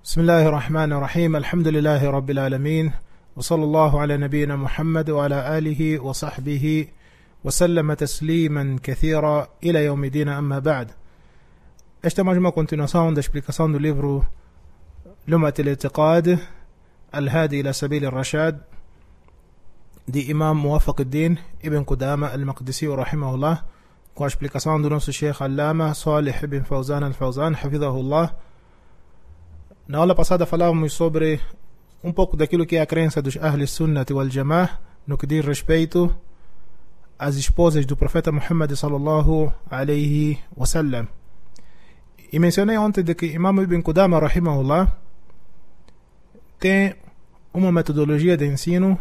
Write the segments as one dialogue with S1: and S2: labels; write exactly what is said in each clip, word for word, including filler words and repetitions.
S1: بسم الله الرحمن الرحيم الحمد لله رب العالمين وصلى الله على نبينا محمد وعلى آله وصحبه وسلم تسليما كثيرا إلى يوم الدين أما بعد. Esta é mais uma continuação da explicação do livro Lumat al-I'tiqad Al-Hadi ila Sabil al-Rashad de Imam Muwafaq al-Din Ibn Qudama al-Maqdisi rahimahullah, com a explicação do nosso Sheikh Allama Salih Ibn Fawzan al-Fawzan hafidhahullah. Na aula passada falávamos sobre um pouco daquilo que é a crença dos Ahl Sunnah wal Jama'ah no que diz respeito às esposas do profeta Muhammad sallallahu alaihi wasallam. E mencionei ontem de que Imam Ibn Qudama rahimahullah tem uma metodologia de ensino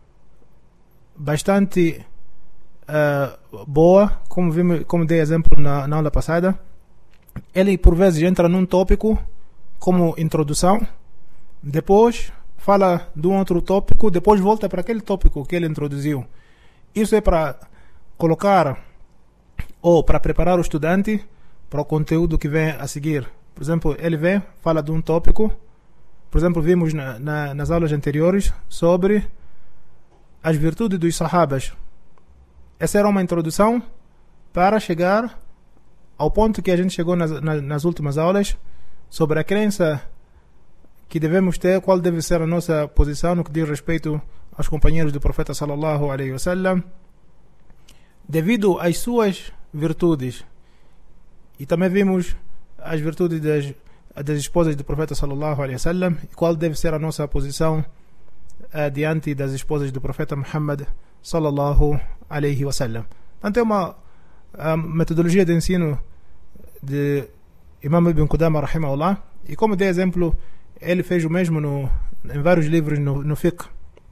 S1: bastante uh, boa, como, vimos, como dei exemplo na, na aula passada. Ele por vezes entra num tópico como introdução, depois fala de um outro tópico, depois volta para aquele tópico que ele introduziu. Isso é para colocar ou para preparar o estudante para o conteúdo que vem a seguir. Por exemplo, ele vem, fala de um tópico. Por exemplo, vimos na, na, nas aulas anteriores sobre as virtudes dos sahabas. Essa era uma introdução para chegar ao ponto que a gente chegou nas, nas, nas últimas aulas, sobre a crença que devemos ter, qual deve ser a nossa posição no que diz respeito aos companheiros do profeta sallallahu alaihi wasallam, devido às suas virtudes. E também vimos as virtudes das, das esposas do profeta sallallahu alaihi wasallam e qual deve ser a nossa posição uh, diante das esposas do profeta Muhammad sallallahu alaihi wasallam. Então é uma a metodologia de ensino de Imam Ibn Qudama rahimahullah, e como dei exemplo, ele fez o mesmo no, em vários livros no, no fiqh.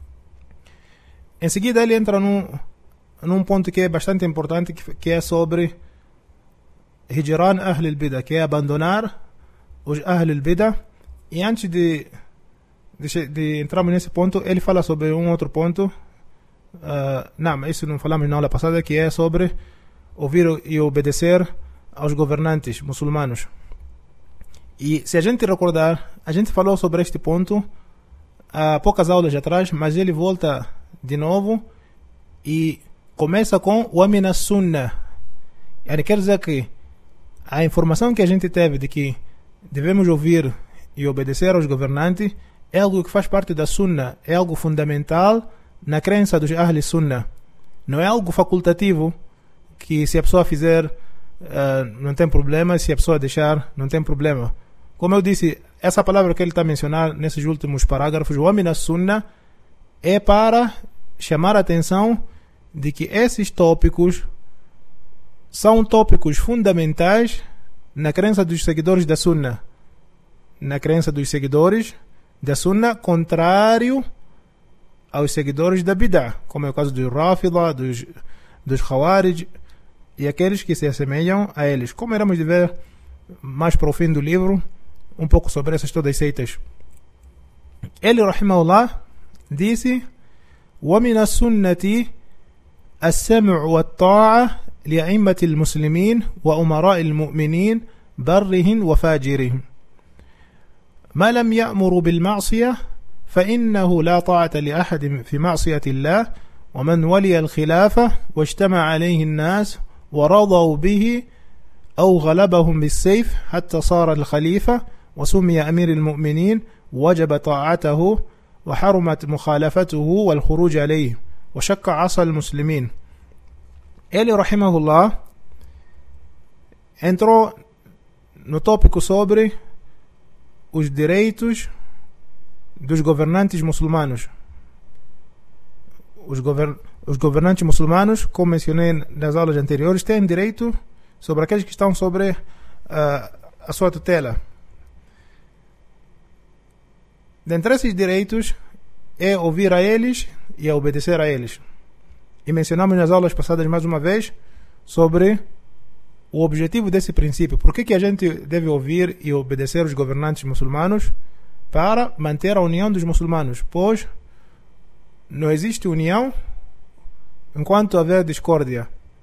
S1: Em seguida ele entra num, num ponto que é bastante importante, que, que é sobre Hijran Ahl al-Bidah, que é abandonar os Ahl al-Bidah. E antes de, de, de entrarmos nesse ponto, ele fala sobre um outro ponto, uh, não, isso não falamos na aula passada, que é sobre ouvir e obedecer aos governantes muçulmanos. E se a gente recordar, a gente falou sobre este ponto há poucas aulas atrás, mas ele volta de novo e começa com o Amina Sunnah. Ele quer dizer que a informação que a gente teve de que devemos ouvir e obedecer aos governantes é algo que faz parte da Sunnah, é algo fundamental na crença dos Ahl Sunnah. Não é algo facultativo que se a pessoa fizer uh, não tem problema, se a pessoa deixar não tem problema. Como eu disse, essa palavra que ele está a mencionar nesses últimos parágrafos, o Amina Sunnah, é para chamar a atenção de que esses tópicos são tópicos fundamentais na crença dos seguidores da Sunnah. Na crença dos seguidores da Sunnah, contrário aos seguidores da Bid'ah, como é o caso dos Rafidah, dos, dos Khawarij e aqueles que se assemelham a eles. Como iremos de ver mais para o fim do livro, um pouco sobre essas todas as seitas. Ele, rahimahullah, disse: وَمِنَ السُنَّةِ السَّمْعُ وَالطَّاعَةِ لِأَئِمَّةِ الْمُسْلِمِينَ وَأُمَرَاءِ الْمُؤْمِنِينَ بَرِّهِمْ وَفَاجِرِهِمْ ما لم يأمر بالمعصية فإنه لا طاعة لأحد في معصية الله ومن ولي الخلافة واجتمع عليه الناس ورضوا به أو غلبهم بالسيف حتى صار الخليفة وسمي أمير المؤمنين وجب طاعته وحرمت مخالفته والخروج عليه وشق عصا المسلمين. Ele, rahimahullah, entrou no tópico sobre os direitos dos governantes muçulmanos. Os, govern os governantes muçulmanos, como mencionei nas aulas anteriores, têm direito sobre aqueles que estão sobre uh, a sua tutela. Dentre esses direitos é ouvir a eles e a obedecer a eles. E mencionamos nas aulas passadas mais uma vez sobre o objetivo desse princípio. Por que que a gente deve ouvir e obedecer os governantes muçulmanos? Para manter a união dos muçulmanos, pois não existe união enquanto houver discórdia.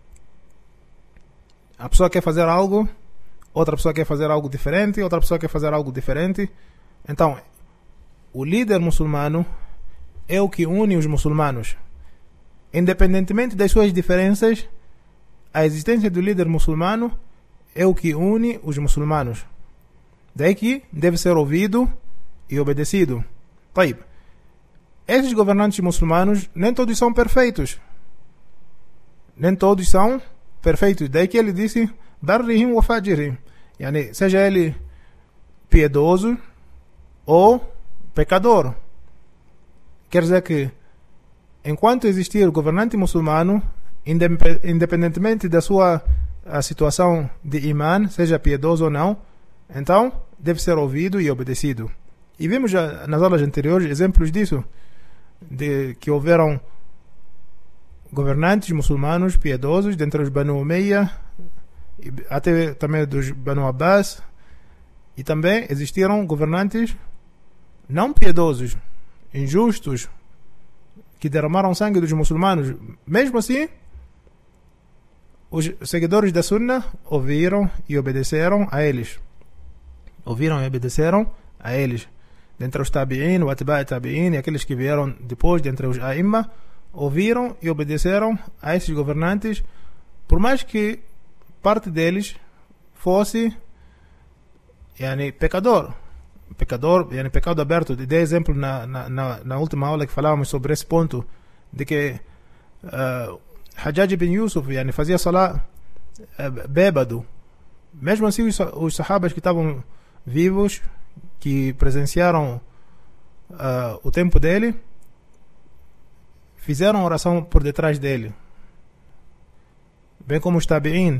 S1: A pessoa quer fazer algo, outra pessoa quer fazer algo diferente, outra pessoa quer fazer algo diferente. Então, o líder muçulmano é o que une os muçulmanos. Independentemente das suas diferenças, a existência do líder muçulmano é o que une os muçulmanos. Daí que deve ser ouvido e obedecido. Taib. Esses governantes muçulmanos, nem todos são perfeitos. Nem todos são perfeitos. Daí que ele disse, barrihim wa fajirihim. Yani, seja ele piedoso ou pecador. Quer dizer que, enquanto existir governante muçulmano, independentemente da sua a situação de imã, seja piedoso ou não, então deve ser ouvido e obedecido. E vimos já nas aulas anteriores exemplos disso, de que houveram governantes muçulmanos piedosos dentre os Banu Umayya, até também dos Banu Abbas, e também existiram governantes não piedosos, injustos, que derramaram sangue dos muçulmanos. Mesmo assim, os seguidores da Sunna ouviram e obedeceram a eles. Ouviram e obedeceram a eles. Dentre os Tabi'in, o Atba'i Tabi'in e aqueles que vieram depois, dentre os A'imma, ouviram e obedeceram a esses governantes, por mais que parte deles fosse yani, pecador. Pecador, yani, pecado aberto. Dei exemplo na, na, na, na última aula que falávamos sobre esse ponto, de que uh, Hajjaj bin Yusuf yani, fazia salah uh, bêbado. Mesmo assim, os, os sahabas que estavam vivos, que presenciaram uh, o tempo dele, fizeram oração por detrás dele. Bem como os Tabi'in.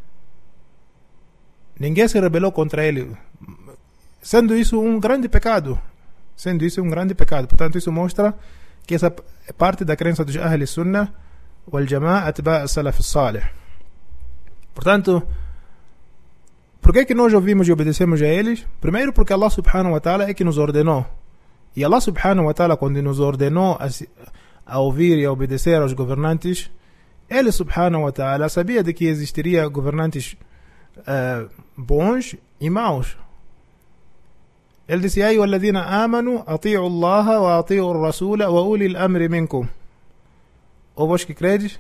S1: Ninguém se rebelou contra ele. Sendo isso um grande pecado. Sendo isso um grande pecado. Portanto, isso mostra que essa é parte da crença dos Ahl Sunnah wal Jama'a atba' salaf salih. Portanto, por que que nós ouvimos e obedecemos a eles? Primeiro porque Allah subhanahu wa ta'ala é que nos ordenou. E Allah subhanahu wa ta'ala, quando nos ordenou a, a ouvir e a obedecer aos governantes, ele subhanahu wa ta'ala sabia de que existiria governantes uh, bons e maus. Ele disse, ayu alladhina amanu ati'u Allah wa ati'u ar-rasula wa uli al-amri minkum. Ou vós que credes,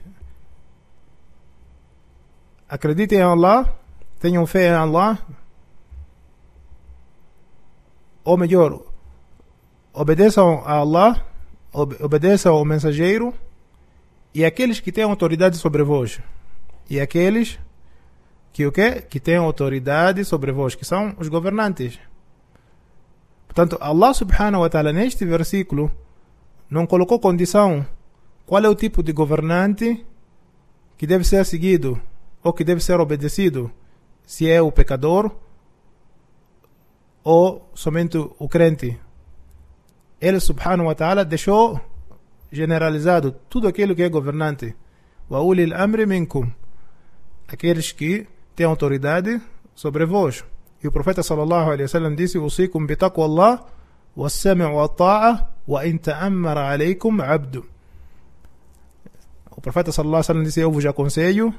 S1: acreditem em Allah, tenham fé em Allah, ou melhor, obedeçam a Allah, obedeçam ao mensageiro e aqueles que têm autoridade sobre vós. E aqueles que o quê? Que têm autoridade sobre vós, que são os governantes. Portanto, Allah subhanahu wa ta'ala neste versículo não colocou condição qual é o tipo de governante que deve ser seguido ou que deve ser obedecido, se é o pecador ou somente o crente. Ele subhanahu wa ta'ala deixou generalizado tudo aquilo que é governante. Wa ulil amri minkum, aqueles que têm autoridade sobre vós. E o profeta sallallahu alaihi wasallam disse, usikum bi taqwa Allah was-sam' wa ta'a wa in ta'ammara alaykum 'abdu. O profeta sallallahu alaihi wasallam disse, eu vos aconselho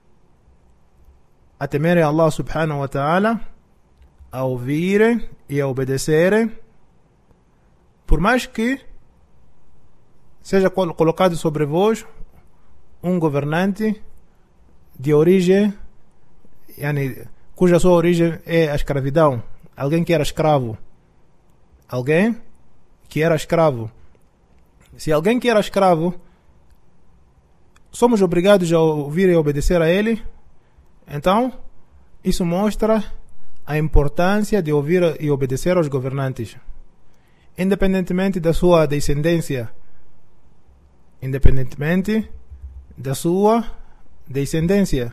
S1: a temerem Allah subhanahu wa ta'ala, a ouvirem e a obedecerem, por mais que seja colocado sobre vós um governante de origem, yani, cuja sua origem é a escravidão. Alguém que era escravo. Alguém que era escravo. Se alguém que era escravo, somos obrigados a ouvir e obedecer a ele, então isso mostra a importância de ouvir e obedecer aos governantes, independentemente da sua descendência. Independentemente da sua descendência.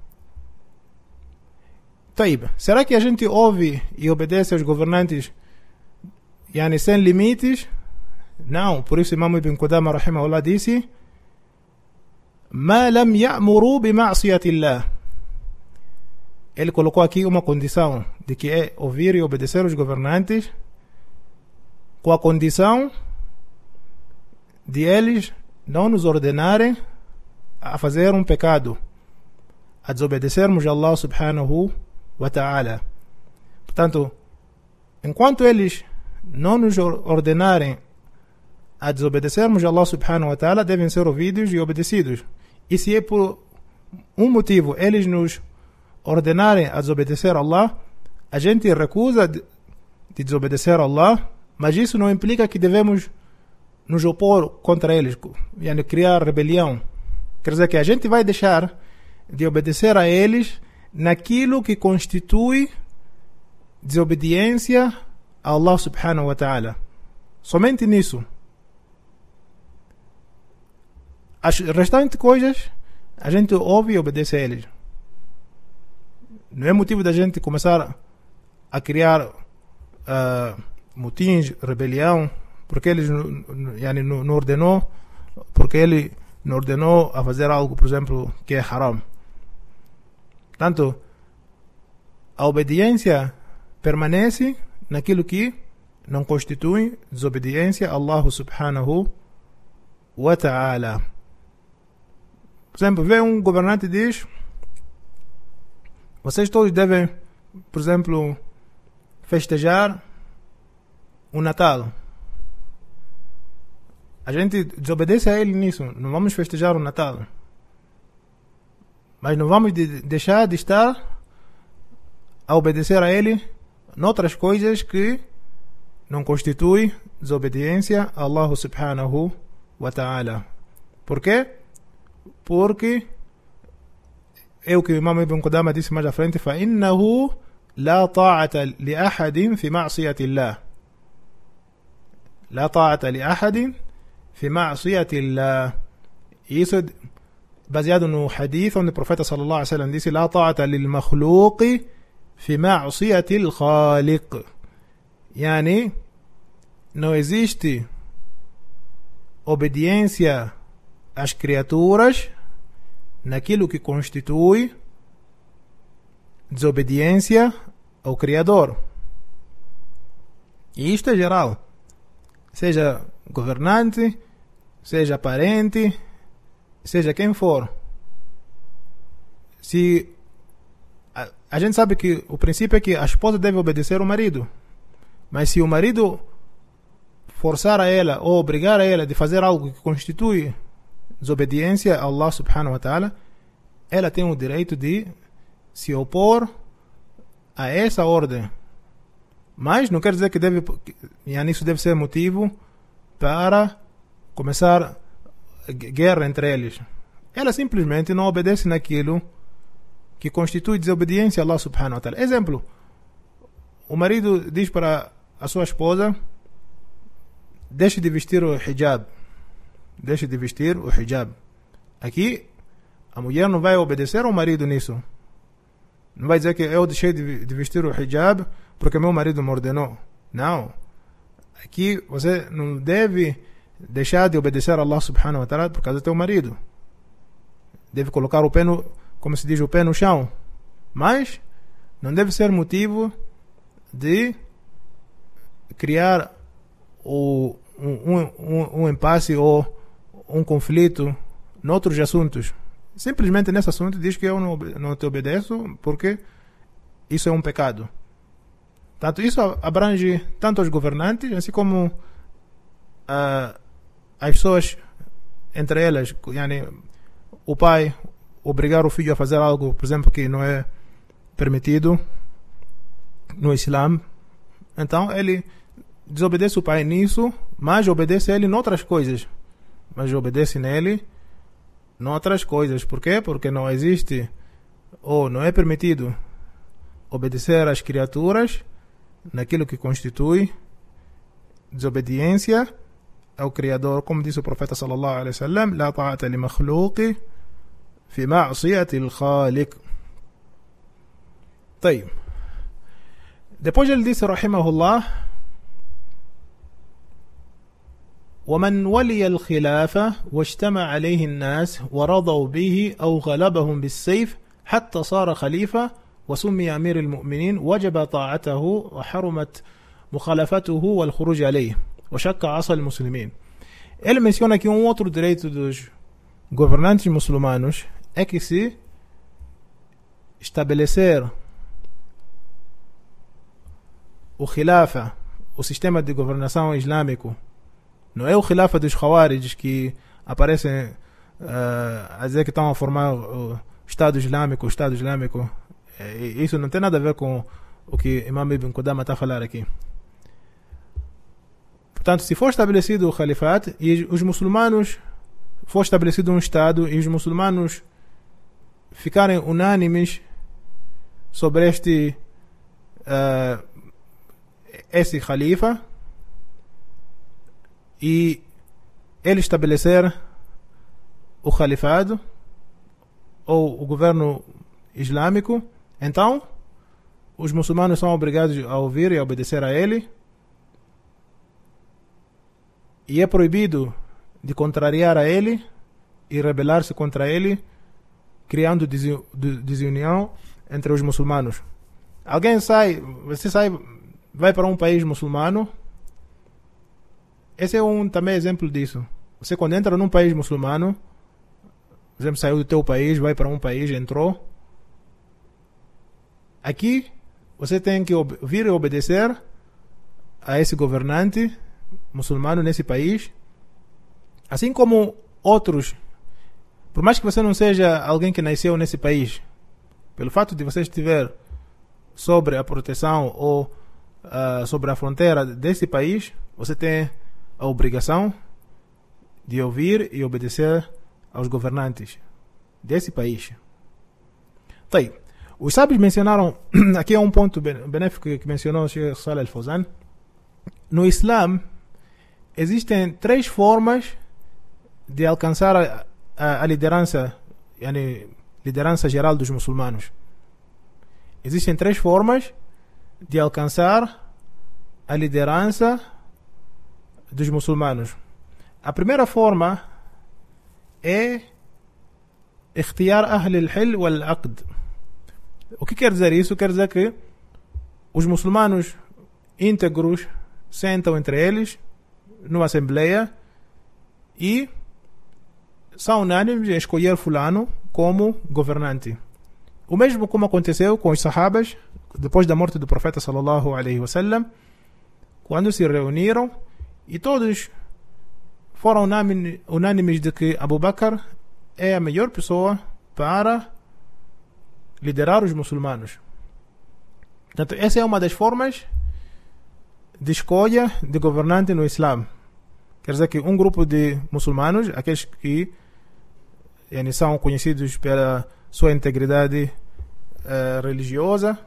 S1: Taib, será que a gente ouve e obedece aos governantes yani, sem limites? Não, por isso Imam Ibn Qudama rahimahullah disse, ma lam ya'muru bi ma'siyatillah. Ele colocou aqui uma condição de que é ouvir e obedecer aos governantes com a condição de eles não nos ordenarem a fazer um pecado, a desobedecermos a Allah subhanahu wa ta'ala. Portanto, enquanto eles não nos ordenarem a desobedecermos a Allah subhanahu wa ta'ala, devem ser ouvidos e obedecidos. E se é por um motivo eles nos ordenarem a desobedecer a Allah, a gente recusa de, de desobedecer a Allah, mas isso não implica que devemos nos opor contra eles, yani criar rebelião. Quer dizer que a gente vai deixar de obedecer a eles naquilo que constitui desobediência a Allah subhanahu wa ta'ala. Somente nisso. As restantes coisas a gente ouve e obedece a eles. Não é motivo da gente começar a criar uh, motins, rebelião, porque ele yani, não ordenou, porque ele não ordenou a fazer algo, por exemplo, que é haram. Portanto, a obediência permanece naquilo que não constitui desobediência a Allah subhanahu wa ta'ala. Por exemplo, vem um governante e diz: vocês todos devem, por exemplo, festejar o Natal. A gente desobedece a ele nisso. Não vamos festejar o Natal. Mas não vamos de deixar de estar a obedecer a ele noutras coisas que não constitui desobediência a Allah subhanahu wa ta'ala. Por quê? Porque é o que o Imam Ibn Qudama disse mais à frente: فَإِنَّهُ لَا طَاعَةَ لِأَحَدٍ فِي مَعْصِيَةِ اللَّهِ لَا طَاعَةَ لِأَحَدٍ فِي مَعْصِيَةِ اللَّهِ. Isso é baseado no hadith onde o profeta sallallahu alaihi wasallam disse: لَا طَاعَةَ لِلْمَخْلُوقِ فِي مَعْصِيَةِ الْخَالِقِ. Yani, não existe obediência às criaturas naquilo que constitui desobediência ao Criador. E isto é geral. Seja governante, seja parente, seja quem for. Se a, a gente sabe que o princípio é que a esposa deve obedecer ao marido. Mas se o marido forçar a ela ou obrigar a ela de fazer algo que constitui desobediência a Allah subhanahu wa ta'ala, ela tem o direito de se opor a essa ordem. Mas não quer dizer que deve, e isso deve ser motivo para começar guerra entre eles. Ela simplesmente não obedece naquilo que constitui desobediência a Allah subhanahu wa ta'ala. Exemplo: o marido diz para a sua esposa: deixe de vestir o hijab. Deixe de vestir o hijab. Aqui, a mulher não vai obedecer ao marido nisso. Não vai dizer que eu deixei de vestir o hijab porque meu marido me ordenou. Não. Aqui você não deve deixar de obedecer a Allah subhanahu wa ta'ala por causa do teu marido. Deve colocar o pé no, como se diz, o pé no chão. Mas não deve ser motivo de criar o, um, um, um impasse ou um conflito noutros assuntos. Simplesmente nesse assunto diz que eu não, não te obedeço porque isso é um pecado. Tanto isso abrange tanto os governantes, assim como uh, as pessoas entre elas. Yani, o pai obrigar o filho a fazer algo, por exemplo, que não é permitido no Islã, então ele desobedece o pai nisso, mas obedece a ele noutras coisas. Mas obedece nele noutras coisas. Por quê? Porque não existe ou não é permitido obedecer às criaturas naquilo que constitui desobediência ao Criador, como disse o profeta sallallahu alaihi wasallam: لا طاعة لمخلوق في معصية الخالق. طيب. Depois ele disse, rahimahullah: ومن ولي الخلافة واجتمع عليه الناس ورضوا به أو غلبهم بالسيف حتى صار خليفة وسمي أمير المؤمنين وجب طاعته وحرمت مخالفته والخروج عليه وشك عصى المسلمين. Ele menciona aqui um outro direito dos governantes muçulmanos, é que se estabelecer o khilafa o sistema de governação islâmico. Não é o khilafa dos Khawarij que aparecem uh, a dizer que estão a formar o Estado Islâmico, o Estado Islâmico. Isso não tem nada a ver com o que Imam Ibn Qudama está a falar aqui. Portanto, se for estabelecido o Khalifat e os muçulmanos, for estabelecido um Estado e os muçulmanos ficarem unânimes sobre este uh, esse Khalifa e ele estabelecer o Khalifado ou o governo islâmico, então os muçulmanos são obrigados a ouvir e a obedecer a ele, e é proibido de contrariar a ele e rebelar-se contra ele, criando desunião entre os muçulmanos. Alguém sai, você sai, vai para um país muçulmano, esse é um também exemplo disso. Você quando entra num país muçulmano, por exemplo, saiu do teu país, vai para um país, entrou, aqui você tem que vir e obedecer a esse governante muçulmano nesse país, assim como outros. Por mais que você não seja alguém que nasceu nesse país, pelo fato de você estiver sobre a proteção ou uh, sobre a fronteira desse país, você tem a obrigação de ouvir e obedecer aos governantes desse país. Tá aí. Os sábios mencionaram, aqui é um ponto benéfico que mencionou o Sheikh Saleh Al-Fawzan. No Islã existem três formas de alcançar a, a, a liderança, yani, liderança geral dos muçulmanos. Existem três formas de alcançar a liderança dos muçulmanos. A primeira forma é اختيار أهل الحل والعقد. O que quer dizer isso? Quer dizer que os muçulmanos íntegros sentam entre eles numa assembleia e são unânimes em escolher fulano como governante. O mesmo como aconteceu com os sahabas depois da morte do profeta sallallahu alaihi wasallam, quando se reuniram e todos foram unânimes de que Abu Bakr é a melhor pessoa para liderar os muçulmanos. Portanto, essa é uma das formas de escolha de governante no Islã. Quer dizer que um grupo de muçulmanos, aqueles que yani, são conhecidos pela sua integridade uh, religiosa,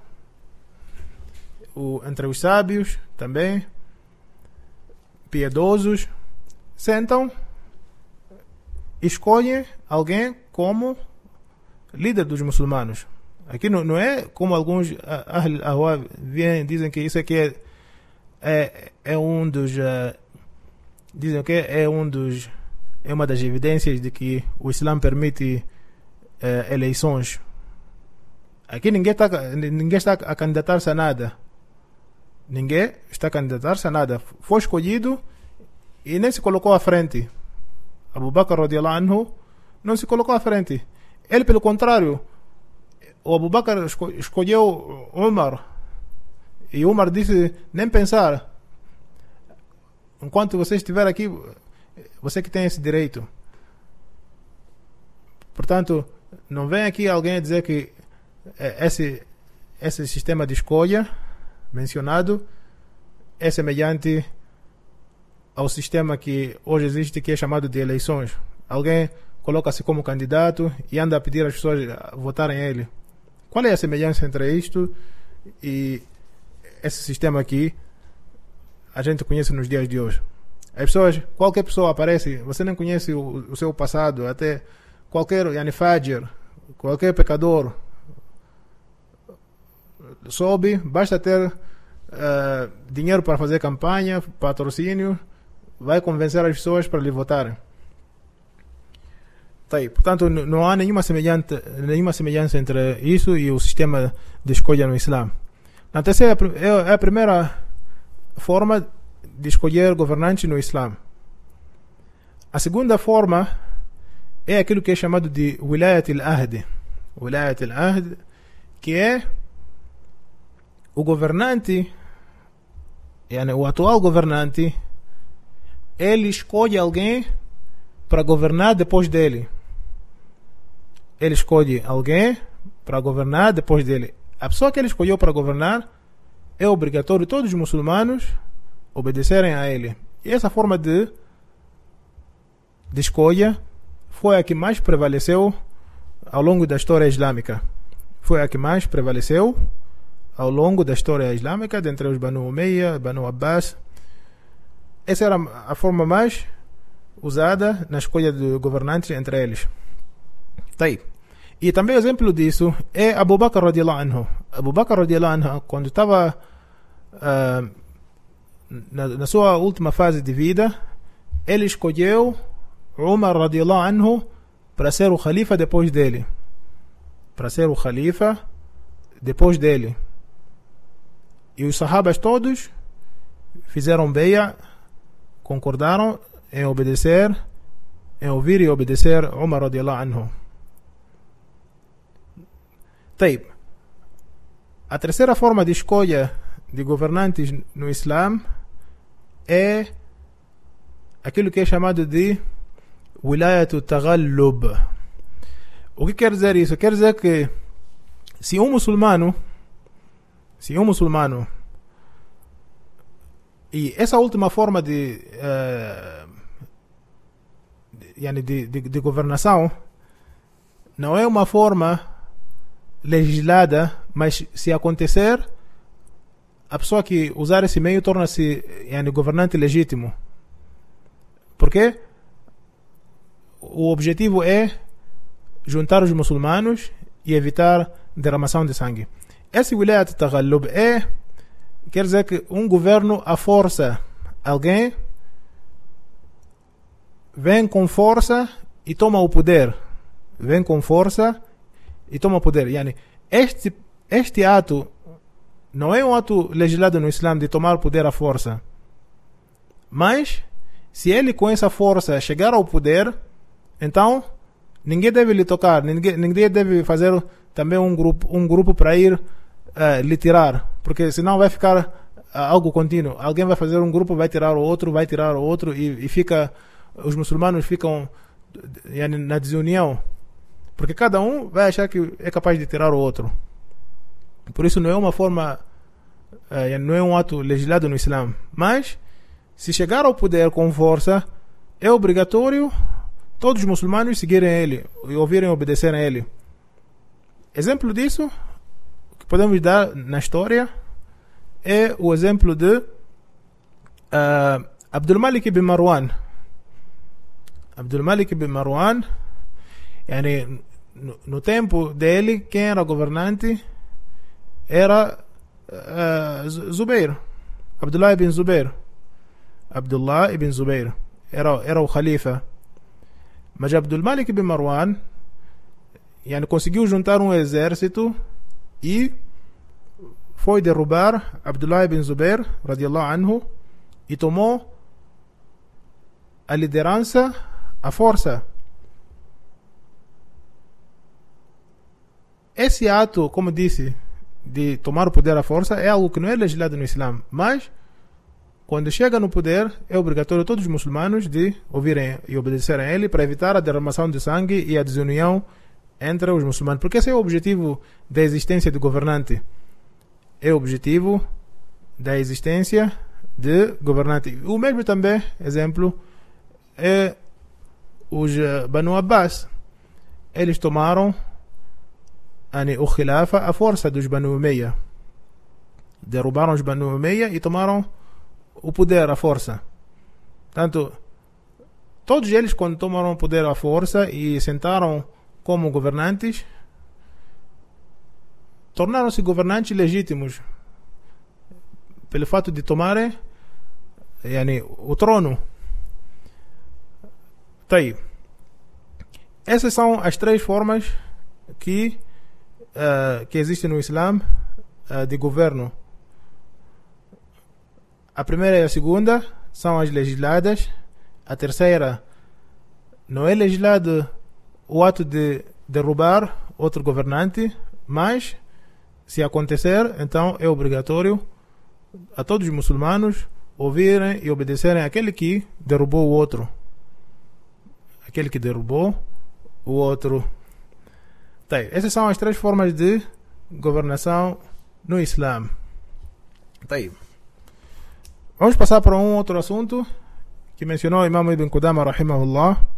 S1: o, entre os sábios também, piedosos, sentam e escolhem alguém como líder dos muçulmanos. Aqui não, não é como alguns Ahl Ahwa vêm dizem que isso aqui é, é, é um dos uh, dizem que é um dos é uma das evidências de que o Islã permite uh, eleições. Aqui ninguém está ninguém está a candidatar-se a nada. Ninguém está a candidatar-se a nada. Foi escolhido e nem se colocou à frente. Abu Bakr radiyallahu anhu não se colocou à frente. Ele, pelo contrário, o Abu Bakr escolheu Umar. E Umar disse, nem pensar. Enquanto você estiver aqui, você que tem esse direito. Portanto, não vem aqui alguém dizer que esse, esse sistema de escolha mencionado é semelhante ao sistema que hoje existe, que é chamado de eleições. Alguém coloca-se como candidato e anda a pedir às pessoas a votarem ele. Qual é a semelhança entre isto e esse sistema que a gente conhece nos dias de hoje? As pessoas, qualquer pessoa aparece, você não conhece o, o seu passado, até qualquer yani fajr, qualquer pecador sobe, basta ter uh, dinheiro para fazer campanha, patrocínio, vai convencer as pessoas para lhe votarem. Tá aí. Portanto, não há nenhuma semelhança, nenhuma semelhança entre isso e o sistema de escolha no Islã. A terceira é a primeira forma de escolher governante no Islã. A segunda forma é aquilo que é chamado de Wilayat al-Ahd. Wilayat al-Ahd, que é o governante yani, o atual governante, ele escolhe alguém para governar depois dele. Ele escolhe alguém para governar depois dele. A pessoa que ele escolheu para governar é obrigatório todos os muçulmanos obedecerem a ele. E essa forma de, de escolha foi a que mais prevaleceu ao longo da história islâmica. Foi a que mais prevaleceu ao longo da história islâmica, dentre os Banu Umayya, Banu Abbas. Essa era a forma mais usada na escolha de governantes entre eles. Tá aí. E também exemplo disso é Abu Bakr radiallahu anhu. Abu Bakr radiallahu anhu, quando estava uh, na, na sua última fase de vida, ele escolheu Umar radiallahu anhu para ser o khalifa depois dele. Para ser o khalifa depois dele. E os sahabas todos fizeram beia, concordaram em obedecer, em ouvir e obedecer Umar radiallahu anhu. Taib. A terceira forma de escolha de governantes no Islã é aquilo que é chamado de Wilayatu Taghallub. O que quer dizer isso? Quer dizer que se um muçulmano se um muçulmano e essa última forma de uh, de, de, de, de governação não é uma forma legislada, mas se acontecer, a pessoa que usar esse meio torna-se yani, governante legítimo. Porque o objetivo é juntar os muçulmanos e evitar derramação de sangue. Esse wilayat taghallub é, quer dizer que um governo a força alguém, vem com força e toma o poder. Vem com força e toma o poder. Yani, este, este ato não é um ato legislado no Islã de tomar o poder à força. Mas, se ele com essa força chegar ao poder, então ninguém deve lhe tocar, ninguém, ninguém deve fazer também um grupo, um grupo para ir uh, lhe tirar, porque senão vai ficar uh, algo contínuo. Alguém vai fazer um grupo, vai tirar o outro, vai tirar o outro e, e fica, os muçulmanos ficam yani, na desunião, porque cada um vai achar que é capaz de tirar o outro. Por isso não é uma forma, uh, não é um ato legislado no Islã, mas se chegar ao poder com força, é obrigatório todos os muçulmanos seguirem ele e ouvirem e obedecerem a ele. Exemplo disso que podemos dar na história é o exemplo de uh, Abdul Malik ibn Marwan. Abdul Malik ibn Marwan, yani, no, no tempo dele, quem era governante era uh, Zubair, Abdullah ibn Zubair. Abdullah ibn Zubair era, era o khalifa. Mas Abdul Malik ibn Marwan yani, conseguiu juntar um exército e foi derrubar Abdullah ibn Zubair radiallahu anhu e tomou a liderança à força. Esse ato, como disse, de tomar o poder à força é algo que não é legislado no Islã, mas quando chega no poder, é obrigatório todos os muçulmanos de ouvirem e obedecerem a ele para evitar a derramação de sangue e a desunião entre os muçulmanos. Porque esse é o objetivo da existência do governante. É o objetivo da existência de governante. O mesmo também, exemplo, é os Banu Abbas. Eles tomaram ani, o khilafa à força dos Banu Umayya. Derrubaram os Banu Umayya e tomaram o poder à força. Tanto, todos eles, quando tomaram o poder à força e sentaram como governantes, tornaram-se governantes legítimos pelo fato de tomarem yani, o trono. Tá aí. Essas são as três formas que, uh, que existem no Islã uh, de governo. A primeira e a segunda são as legisladas. A terceira não é legislado o ato de derrubar outro governante, mas se acontecer, então é obrigatório a todos os muçulmanos ouvirem e obedecerem àquele que derrubou o outro. Aquele que derrubou o outro. Tá, essas são as três formas de governação no Islã. Tá aí. Vamos passar para um outro assunto que mencionou o Imam Ibn Qudama rahimahullah,